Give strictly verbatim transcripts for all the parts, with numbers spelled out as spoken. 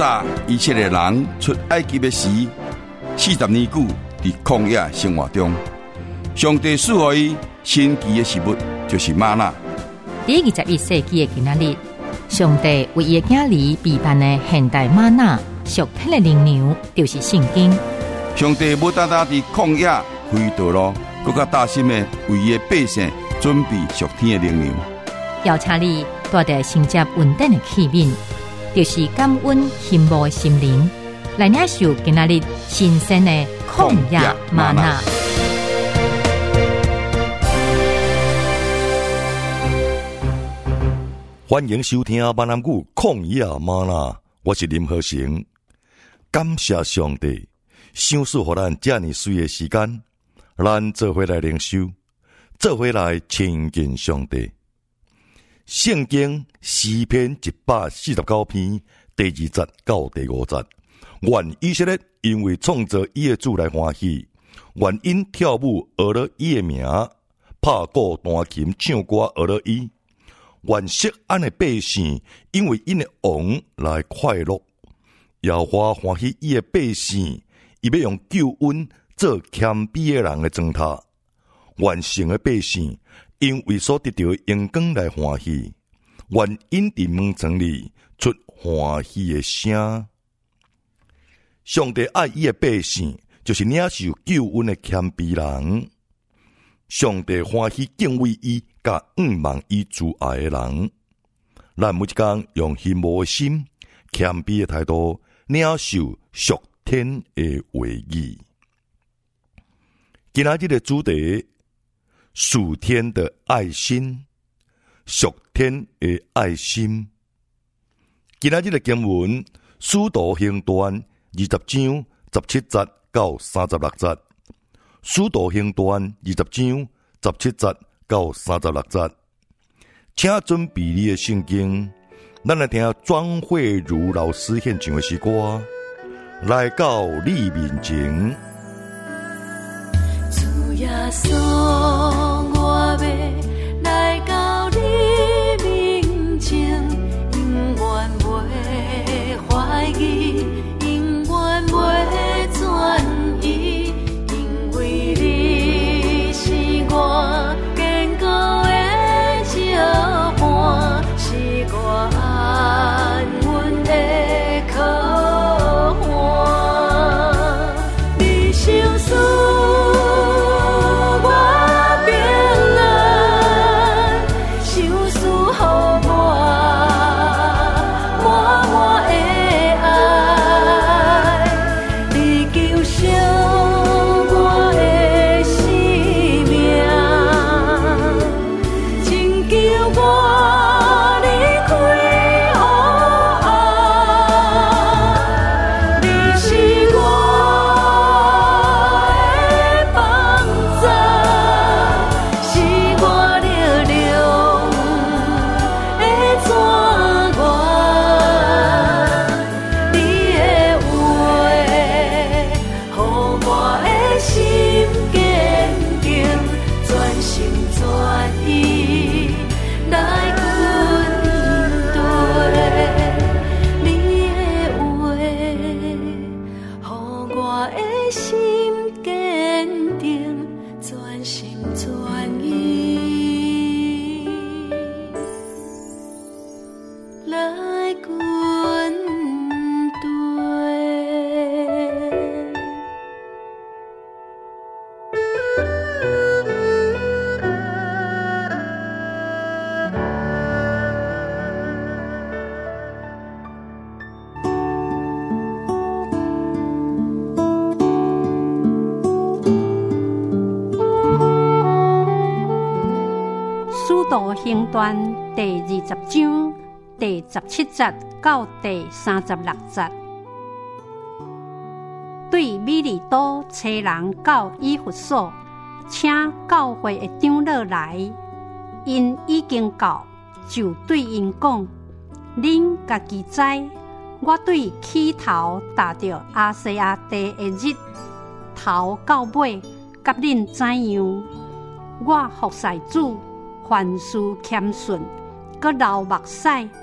早以色列人出埃及的时，四十年久伫曠野生活中，上帝赐予伊神奇的食物，就是吗哪。 第二十一世纪的今仔日，上帝为伊的囝儿备办的现代吗哪属天的灵粮，就是圣经。 上帝不单单伫曠野开道路，更加大心的为伊的百姓准备属天的灵粮。 邀请你带着承接稳定的器皿，就是感恩羡慕的心灵，来领受今仔日新鲜的曠野吗哪。 欢迎收听闽南语旷野吗哪，我是林和成。感谢上帝，赏赐予咱这么水的时间，咱做伙来灵修，做伙来亲近上帝。圣经诗篇一百四十九篇第二节到第五节，愿以色列因为创造伊的主来欢喜，愿因跳舞学了伊的名，拍鼓弹琴唱歌学了伊。愿錫安的百姓因为因的王来快乐，耶和華歡喜伊的百姓，伊要用救恩做謙卑的人的磚頭。願聖的百姓因為所得到的陽光來歡喜，願因佇門窗裡出歡喜的聲。上帝愛伊的百姓，就是領受救恩的謙卑人。上帝歡喜敬畏伊，甲仰望伊慈愛的人。咱每一天用謙卑的心、謙卑的態度，領受屬天的話語。今仔日的主題，屬天的愛心，屬天的愛心。今仔日的經文，使徒行傳二十章十七節到三十六節。使徒行傳二十章十七節到三十六節，請準備你的聖經，咱來聽莊慧如老師獻唱的詩歌，來到你面前。 主耶穌，我要來到你面前，永遠袂懷疑，永遠袂轉移。我堅固的相伴，是我安穩的靠岸。你相思我平安，相思予我滿滿的愛，你救贖我的心命。 使徒行傳第二十章第十七節到第三十六節，對米利都找人到以弗所，請教會的長老來，因已經到，就對因講：恁家己知，我對起頭達到亞細亞地的日，頭到尾，甲恁知樣，我服侍主。凡事謙遜，閣流目屎，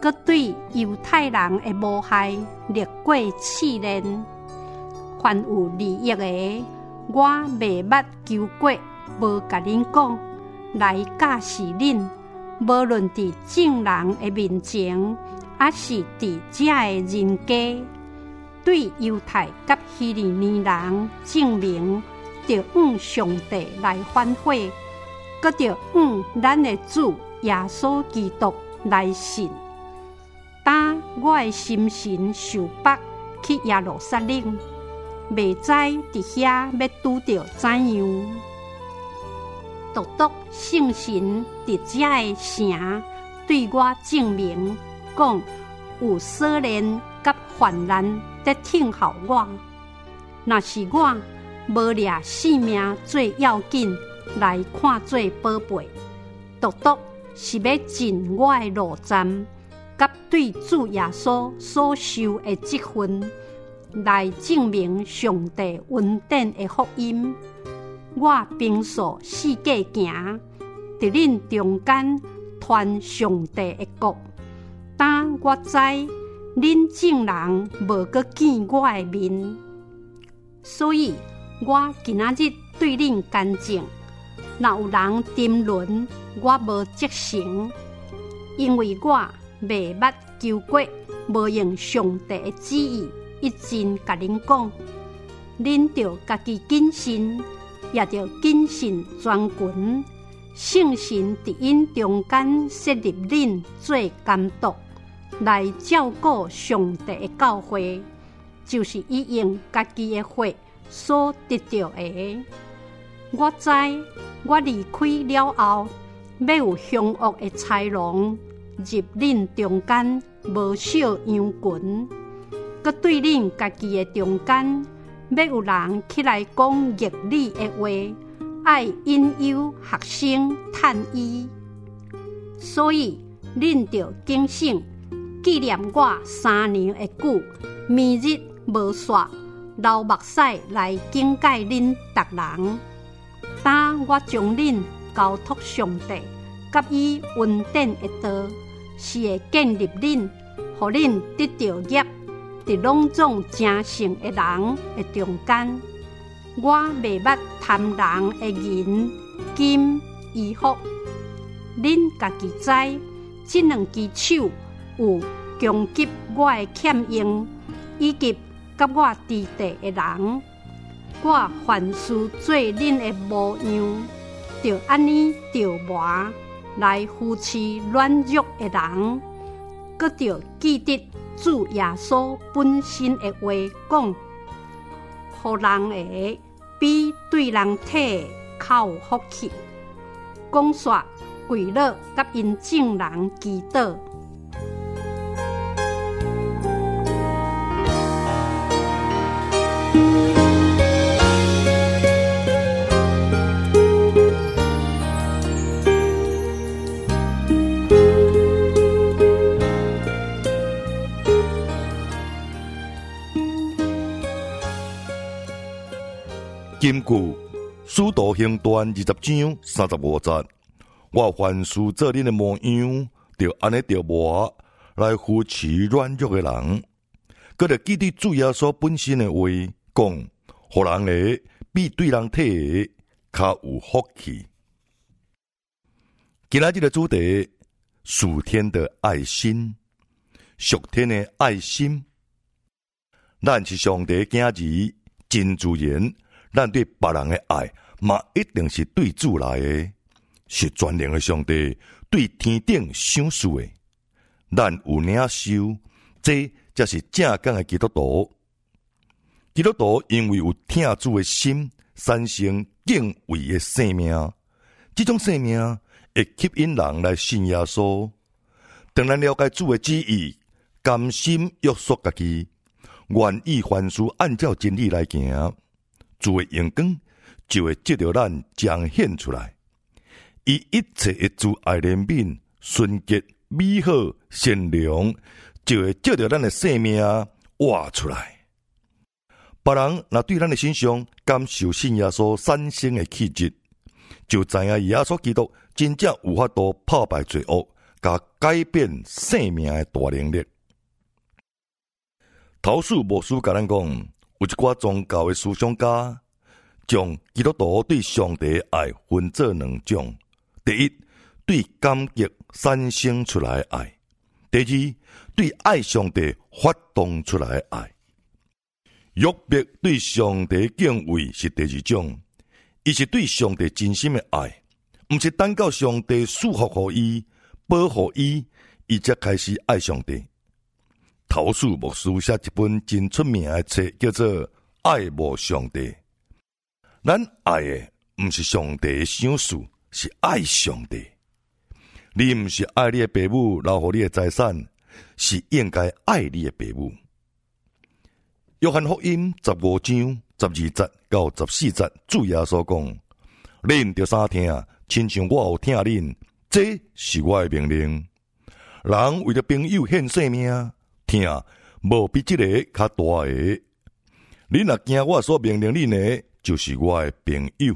佮对犹太人的无害列过试炼。凡有利益的，我袂捌求过，无甲恁讲，来教示恁。无论伫众人的面前，还是伫遮的人家，对犹太甲希利尼人证明，着往上帝来反悔，佮着往咱的主耶稣基督来信。当我的心神受绑去耶路撒冷，袂知伫遐要拄着怎样。独独圣神伫遮的城对我证明，讲有锁链甲患难在听候我。若是我无掠性命最要紧，来看做宝贝，独独是要尽我的路站，甲对主耶稣所受的积分，来证明上帝恩典的福音。我平素世界行，伫恁中间传上帝的国。当我知恁众人无搁见我的面，所以我今仔日对恁干净。若有人沉沦，我无责成，因为我袂捌求过，无用上帝的旨意，一真甲恁讲，恁着家己谨慎。也着谨慎全群，圣神伫因中间设立恁做监督，来照顾上帝的教会，就是伊用家己的血所得到的。我知我离开了后，要有凶恶的豺狼入恁中间，无少羊群，佮对恁家己的中间。要有人起来讲逆理的话，爱引诱学生趁伊，所以恁着警醒，纪念我三年的久，暝日无煞，流目屎来警戒恁逐人。当我将恁交托上帝，甲伊恩典的道，是会建立恁，互恁得到业。伫拢总正诚的人的中间，我袂捌贪人的银、金、衣服。恁家己知，这两只手有攻击我的欠用，以及甲我敌对的人。我凡事做恁的模样，就安尼着磨来扶持软弱的人，搁着记得。主耶稣本身的话讲，互人的比对人体较有福气。讲说跪落甲因众人祈祷。 根据《使徒行传》二十章三十五节，我凡事做恁的模样，就安尼着磨来扶持软弱的人，搁着记得主耶稣本身的话讲，互人的比对人体的较有福气。今仔日的主题：属天的爱心，属天的爱心。咱是上帝的儿子，真自然。咱对别人的爱，嘛一定是对主来的，是全能的上帝对天顶赏赐的。咱有领受，这才是正港的基督徒。基督徒因为有听主的心，产生敬畏的生命。这种生命会吸引人来信耶稣。当咱了解主的旨意，甘心约束家己，愿意凡事按照真理来行。主的阳光就会藉着咱彰显出来，伊一切的主爱怜悯、纯洁、美好、善良，就会藉着咱的生命活出来。别人若对咱的身上感受信耶稣产生的气质，就知影耶稣基督真正有法度破败罪恶， 甲改变生命的大能力。陶氏牧师甲咱讲，有一寡宗教的思想家将基督徒对上帝的爱分做两种：第一，对感激产生出来的爱；第二，对爱上帝发动出来的爱。约伯对上帝敬畏是第二种，伊是对上帝真心的爱，毋是等到上帝祝福予伊、保护伊，伊才开始爱上帝。陶氏牧师写一本真出名的册，叫做《爱慕上帝》。咱爱的毋是上帝的赏赐，是爱上帝。你毋是爱你的父母，留互你的财产，是应该爱你的父母。约翰福音十五章十二节到十四节，主耶稣讲：恁着三听，亲像我有听恁，这是我的命令。人为了朋友献性命，听无比这个较大的。恁若惊我所命令恁的，就是我的朋友。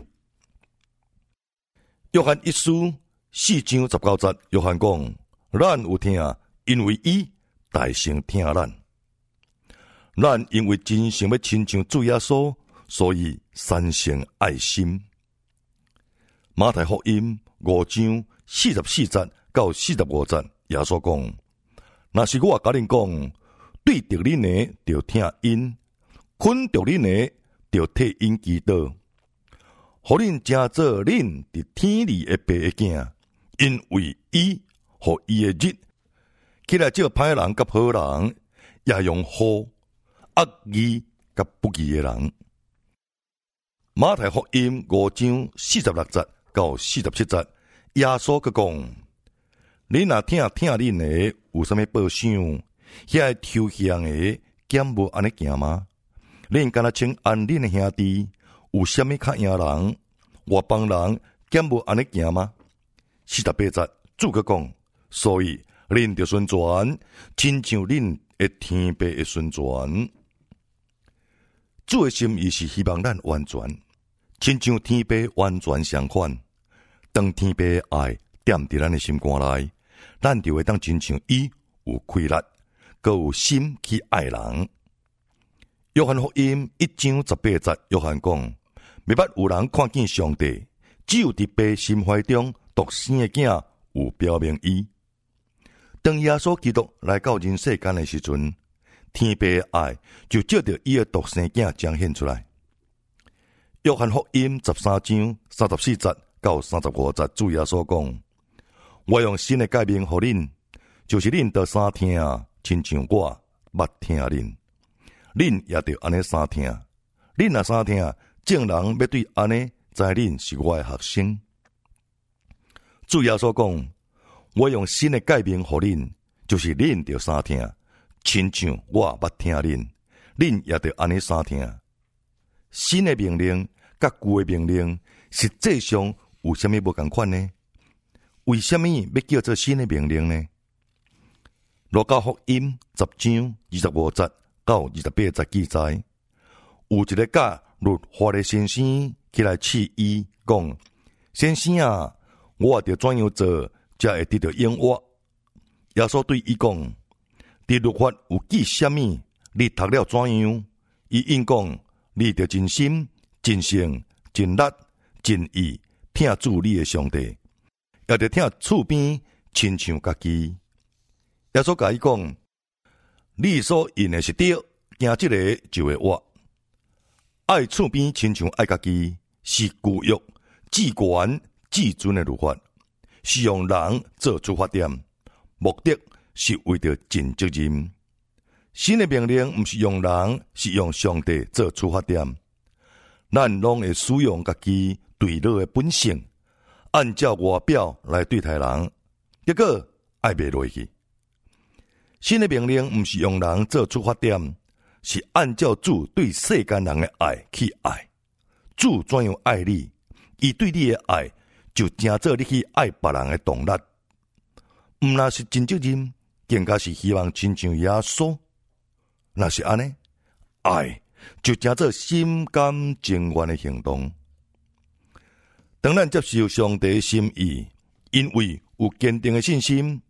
约翰一书四章十九节，约翰讲：咱有听，因为伊大声听咱。咱因为真想要亲像主耶稣，所以产生爱心。马太福音五章四十四节到四十五节，耶稣讲：若是我甲恁讲，对着恁的就听因，困着恁的就替因祈祷，互恁成做恁伫天里的爸的囝，因为伊互伊的日起来照歹人甲好人，也用好恶意甲不义的人。马太福音五章四十六节到四十七节，耶稣佮讲：恁若听听恁的有啥物报赏？遐抽象的减无安尼行吗？恁敢若请按恁的兄弟，有啥物较赢人？外邦人减无安尼行吗？四十八节，主佮讲：所以恁着宣传，亲像恁的天父的宣传。主的心意是希望咱完全，亲像天父完全相反。当天父的爱踮伫咱的心肝内，咱就会当亲像伊有气力，佮有心去爱人。约翰福音一章十八节，约翰讲：未捌有人看见上帝，只有伫父心怀中独生的囝有表明伊。当耶稣基督来到人世间的时阵，天父的爱就照着伊的独生囝彰显出来。约翰福音十三章三十四节到三十五节，主耶稣讲：我用新的诫命互恁，就是恁得三听，亲像我捌听恁，恁也着安尼三听。恁若三听，众人要对安尼知恁是我的学生。主耶稣讲：我用新的诫命互恁，就是恁着三听，亲像我捌听恁，恁也着安尼三听。新的命令甲旧的命令实际上有啥物无同款呢？为什么要叫做新的命令呢？路加福音十章二十五节到二十八节记载，有一个教律法的先生起来试伊，讲：先生啊，我着怎样做才会得到永活？耶稣对伊讲：伫律法有记什么？你读了怎样？伊应讲：你着真心、真性、真力、真意，听主你的上帝，也着听厝边亲像家己。耶稣甲伊讲：你所应的是对，行这个就会活。爱厝边亲像爱家己，是旧约至悬至尊的律法，是用人做出发点，目的是为着尽责任。新的命令毋是用人，是用上帝做出发点。咱拢会使用家己对落的本性，按照外表来对待人，结果爱袂落去。新的命令毋是用人做出发点，是按照主对世间人的爱去爱。主怎样爱你，伊对你的爱就成做你去爱别人的动力。毋那是尽责任，更加是希望亲像耶稣。若是安尼，爱就成做心甘情愿的行动。当咱接受上帝的心意，因为有坚定的信心，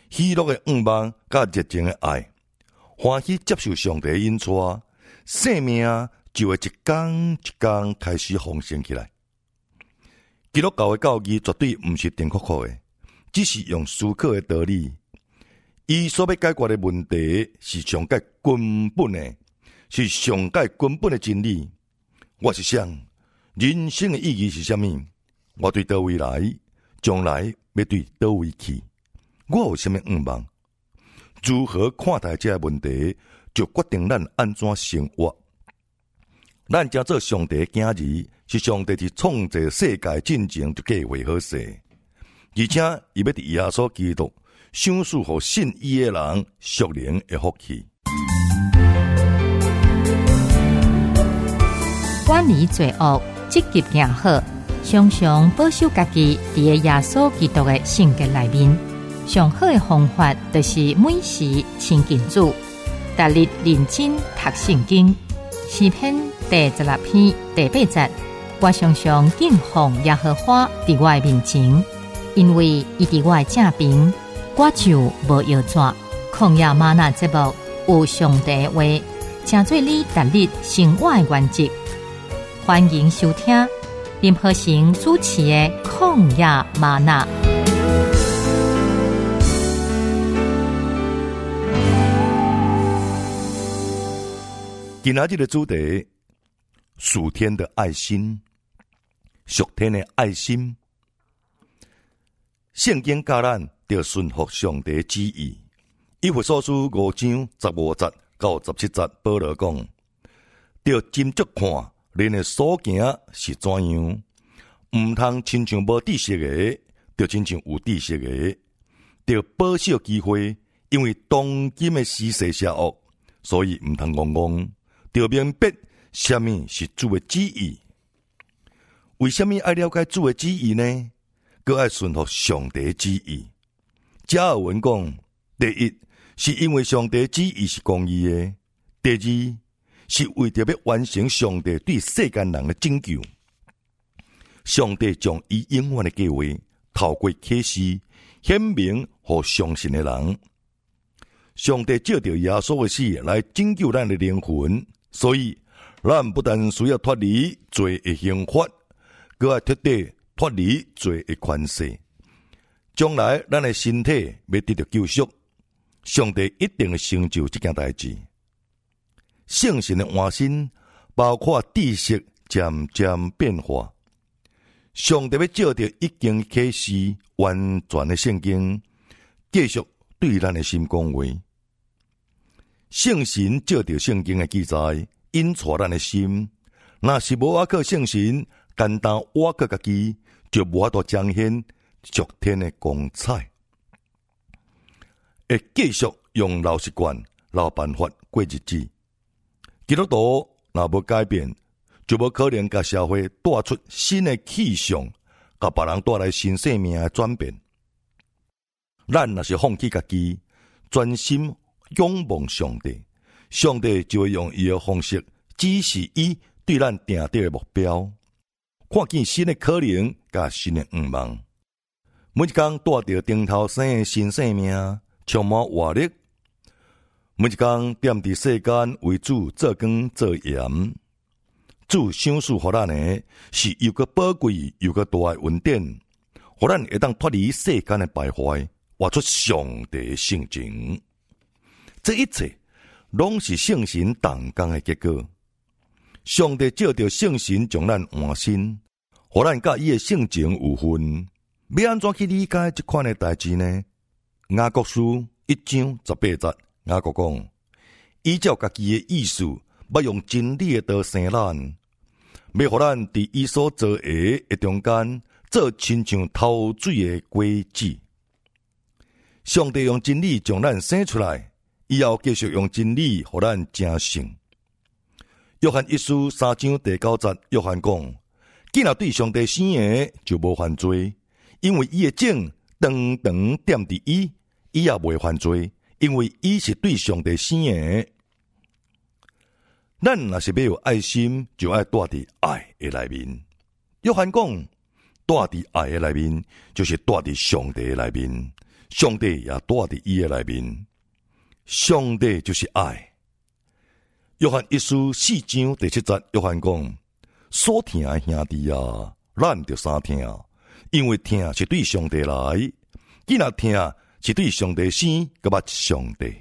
喜乐的愿望甲热情的爱，欢喜接受上帝的引带，生命就会一天一天开始丰盛起来。基督教的教义绝对毋是定酷酷的，只是用思考的道理。伊所要解决的问题是上界根本的，是上界根本的真理。我是想，人生的意义是啥物？我对倒位来，将来要对倒位去？我有啥物愿望？如何看待这个问题，就决定咱安怎生活。咱正做上帝的囝儿，是上帝伫创造世界进前就计划好势，而且伊要伫耶稣基督赏赐予信伊的人属灵的福气。 远离罪恶，积极行好，常常保守家己伫个耶稣基督的性格内面。上好的方法就是每时亲近主，逐日认真读圣经。诗篇第十六篇第八节，我常常敬奉耶和华伫我的面前，因为伊伫我的正边，我就无摇拽。旷野吗哪节目有上帝话，成做你逐日生活的原则。欢迎收听林和成主持的曠野吗哪。 今仔日的主题，属天的爱心，属天的爱心。圣经教咱要顺服上帝的旨意。以弗所书五章十五节到十七节，保罗讲：要斟酌看恁的所行是怎样，毋通亲像无知识的，就亲像有知识的，要保守机会，因为当今的时势邪恶，所以毋通戆戆。要明白什么是主的旨意。为什么爱了解主的旨意呢？佮爱顺服上帝的旨意。加尔文讲，第一是因为上帝的旨意是公义的；第二是为着要完成上帝对世间人的拯救。上帝将伊永远的计划透过启示显明予相信的人。上帝借着耶稣的死来拯救咱的灵魂。所以，咱不但需要脱离罪的刑罚，佮要彻底脱离罪的权势。将来，咱的身体要得到救赎，上帝一定会成就这件代志。圣神的换新，包括知识渐渐变化。上帝要照着已经启示完全的圣经，继续对咱的心讲话。圣神照着圣经的记载，引带咱的心。若是无挖靠圣神，单单挖靠家己，就无法度彰显属天的光彩。会继续用老习惯、老办法过日子。基督徒若无改变，就无可能甲社会带出新的气象，甲别人带来新生命的转变。咱若是放弃家己，专心仰望上帝，上帝就会用伊的方式指示伊对咱定定的目标，看见新的可能甲新的愿望。每一天带着顶头生的新生命，充满活力。每一天踮伫世间为主做光做盐。主赏赐予咱的是又个宝贵又个大的恩典，互咱会当脱离世间的败坏，活出上帝的性情。这一切拢是圣神动工的结果。上帝照着圣神将咱换新，互咱甲伊的性情有分。要安怎去理解这款的代志呢？雅各书一章十八节，雅各讲：依照家己的意思，要用真理的道生咱，要互咱伫伊所造的的中间，做亲像透水的果子。上帝用真理将咱生出来，以后继续用真理互咱成圣。约翰一书三章第九节，约翰讲：既然对上帝生的，就无犯罪，因为伊的种长长踮伫伊，伊也袂犯罪，因为伊是对上帝生的。咱若是要有爱心，就爱住伫爱的内面。约翰讲，住伫爱的内面，就是住伫上帝的内面。 上帝也住伫伊的内面。上帝就是爱。约翰一书四章第七节，约翰讲：所听的兄弟啊，咱着三听，因为听是对上帝来，既若听是对上帝生，佮捌上帝。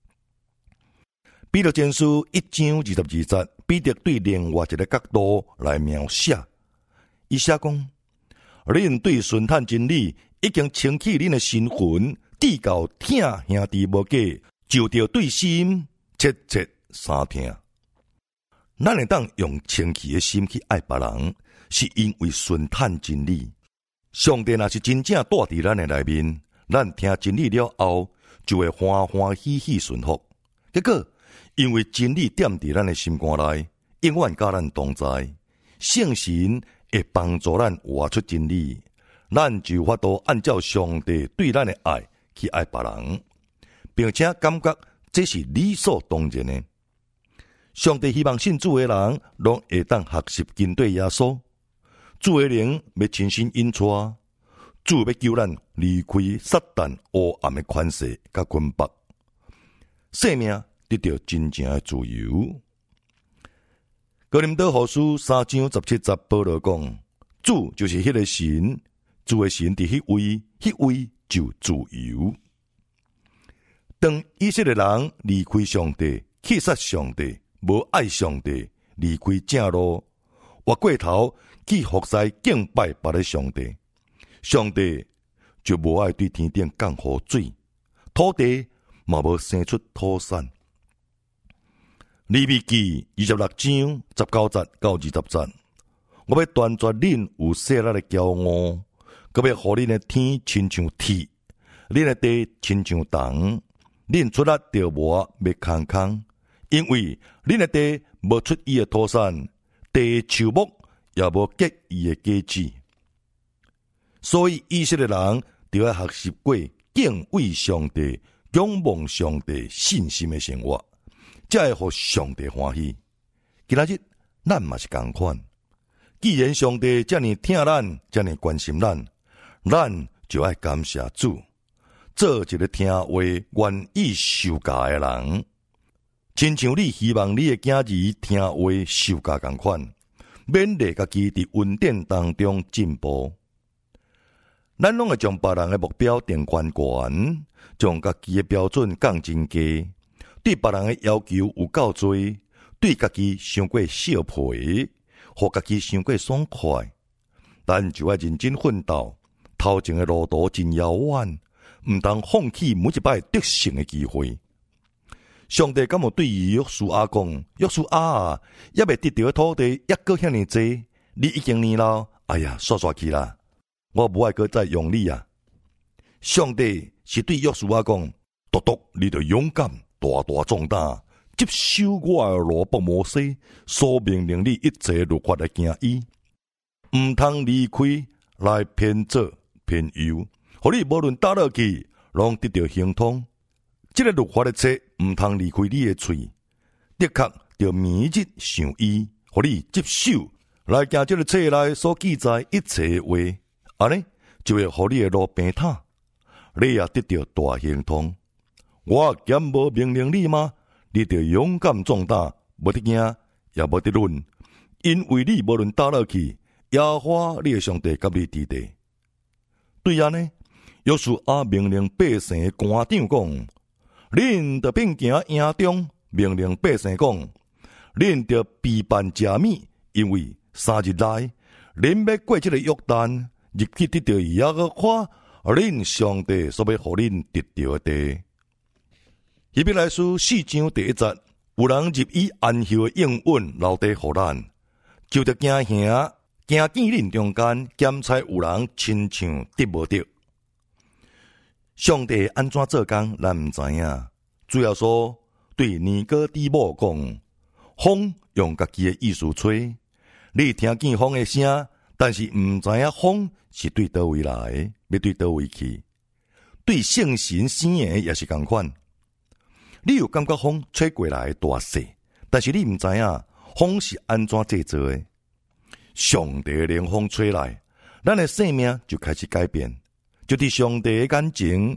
彼得前书一章二十二节，彼得对另外一个角度来描写，伊写讲：恁对顺探真理已经清起恁的身魂，至到听兄弟无假，就着对心切切三听。咱会当用清气的心去爱别人，是因为顺探真理。上帝若是真正住伫咱的内面，咱听真理了后，就会欢欢喜喜顺服。结果，因为真理踮伫咱的心肝内，永远甲咱同在，圣神会帮助咱活出真理，咱就有法度按照上帝对咱的爱去爱别人，并且感觉这是理所当然的。上帝希望信主的人拢会当学习跟对耶稣，主的灵要亲身引带，主要救咱离开撒旦黑暗的权势甲捆绑，生命得到真正的自由。哥林多后书三章十七节，保罗讲：主就是迄个神，主的神伫迄位，迄位就自由。当以色列人离开上帝，弃杀上帝，无爱上帝，离开正路，活过头去服侍敬拜别的上帝，上帝就无爱对天顶降雨水，土地嘛无生出土产。利未记二十六章十九节到二十节，我要断绝恁有细力的骄傲，佮要互恁的天亲像铁，恁的地亲像铜，恁出力着磨要空空，因为恁的地无出伊的土产，地树木也无结伊的果子。所以以色列人就要学习过敬畏上帝、仰望上帝信心的生活，才会互上帝欢喜。今仔日咱嘛是同款，既然上帝这么疼咱，这么关心咱，咱就要感谢主，做一个听话、愿意受教的人，亲像你希望你的囝儿听话受教同款，勉励家己伫恩典当中进步。咱拢会将别人的目标定悬悬，将家己的标准降真低，对别人的要求有够多，对家己伤过小皮，互家己伤过爽快。咱就要认真奋斗，头前的路途真遥远，毋通放弃每一摆得胜的机会。上帝敢有对于约书亚讲：约书亚啊，也未得到的土地也搁遐尼济，你已经年老，哎呀，煞煞去啦！我无爱搁再用你啊！上帝是对约书亚讲：独独你着勇敢，大大壮大，接受我的罗伯摩西所命令你一切律法来行伊，毋通离开来偏左偏右，互你无论倒落去，拢得到亨通。这个律法的册毋通离开你的喙，的确着每日想伊，互你接受来行这个册内所记载一切的话，安尼就会互你的路平坦，你也得到大亨通。我兼无命令你吗？你着勇敢壮大，无得惊，也无得论，因为你无论倒落去，耶和华你的上帝甲你伫地。对安尼，约书亚命令百姓的官长讲：恁着并行营中，命令百姓讲：恁着备办食米，因为三日内恁要过这个约旦，入去得到耶和华恁上帝所要互恁得到的地。希伯来书四章第一节，有人入以安息的应允留地互咱，就着惊兄惊见恁中间检猜有人亲像得无得。上帝安怎做工，咱毋知影。主要说对尼哥底母讲：风用家己的意思吹，你听见风的声，但是毋知影风是对倒位来，要对倒位去。对圣神生的也是同款。你有感觉风吹过来大势，但是你毋知影风是安怎制作的。上帝的风吹来，咱的生命就开始改变，就伫上帝的眼前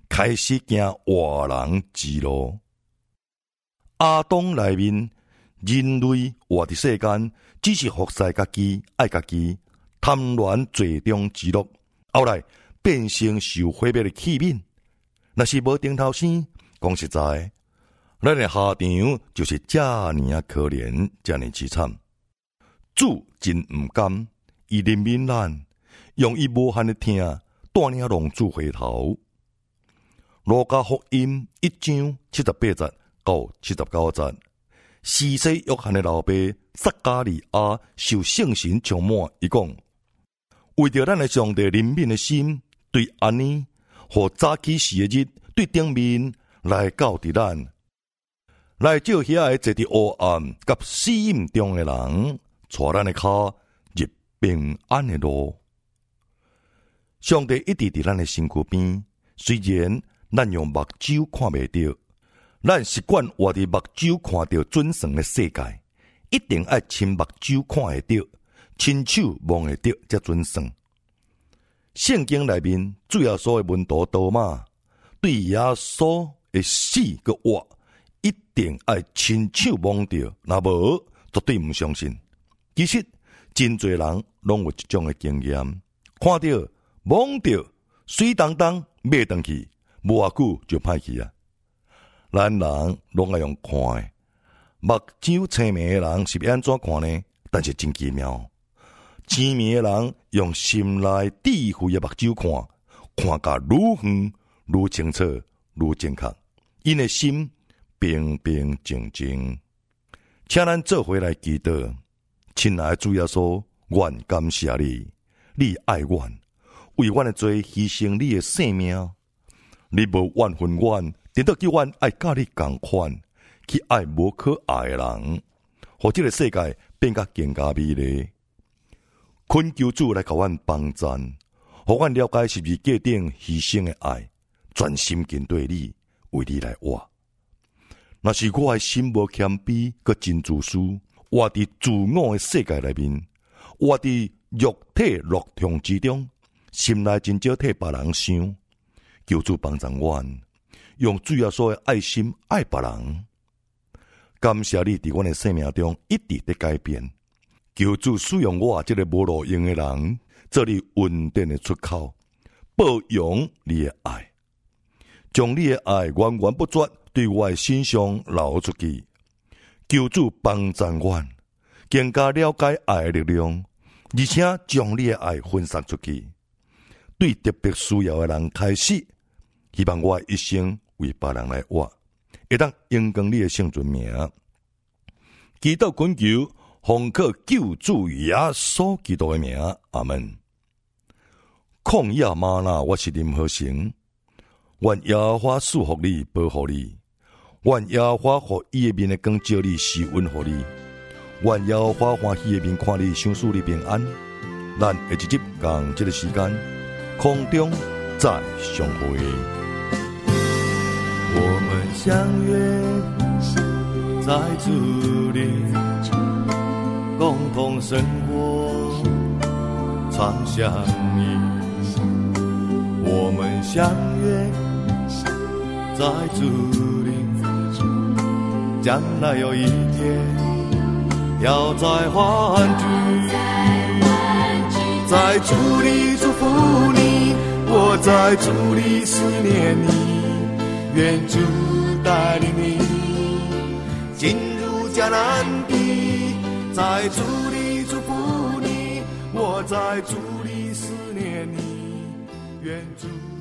开始行活人之路。亚当内面，人类活伫世间，只是服侍家己、爱家己，贪恋最终之乐，后来变成受毁灭的器皿。若是无顶头生，讲实在，咱的下场就是这呢啊可怜，这呢凄惨。主真毋甘，伊怜悯咱，用伊无限的疼，带领浪子回头。路加福音一章七十八节到七十九节，施洗约翰的老爸撒加利亚受圣神充满，伊讲：为着咱的上帝怜悯的心，对安尼，互早起时的日对顶面来教伫咱，来照遐个坐伫黑暗甲死荫中的人，带咱的脚入平安的路。上帝一直伫咱的身躯边，虽然咱用目睭看袂到，咱习惯活伫目睭看到准绳的世界，一定爱亲目睭看会到，亲手摸会到才准绳。圣经内面主要所的门徒多马，对耶稣的死个活，一定爱亲手摸到，若无绝对唔相信。其实真侪人拢有这种的经验，看到摸到水当当买回去，无偌久就歹去啊。咱人拢爱用看的，目睭青明的人是要安怎看呢？但是真奇妙，精明的人用心内智慧的目睭看，看甲愈远愈清楚愈正确，因的心平平静静。请咱做回来祈祷，亲爱的主耶稣，愿感谢你，你爱阮，为阮的罪牺牲你的性命，你无怨恨阮，等到叫阮爱甲你同款，去爱无可爱的人，互这个世界变甲更加美丽。恳求主来甲阮帮赞，互阮了解十字架顶牺牲的爱，专心跟对你，为你来活。若是我的心无谦卑，佮真自私，活伫自我的世界内面，活伫肉体乐痛之中，心内真少替别人想。求主帮助阮，用主耶稣的爱心爱别人。感谢你伫阮的生命中一直在改变。求主使用我这个无路用的人，做你恩典的出口，保养你的爱，将你的爱源源不绝对我的身上流出去。求主帮助阮，更加了解爱的力量，而且将你的爱分散出去，对特别需要的人开始。希望我一生为别人来活，会当荣光你的圣尊名。祈祷恳求，奉靠救主耶稣基督的名，阿门。旷野吗哪，我是林和成。愿耶和华祝福你，保护你。愿耶和华互伊的面的光照你，施恩互你。愿耶和华欢喜的面看你，享受你平安。咱下一集共这个时间，空中再相会。 我们相约在主里，共同生活，常相依。我们相约在主里，将来有一天要再欢聚。在主里祝福你，我在主里思念你。愿主带领你进入迦南地，在主里祝福你，我在主里思念你。愿主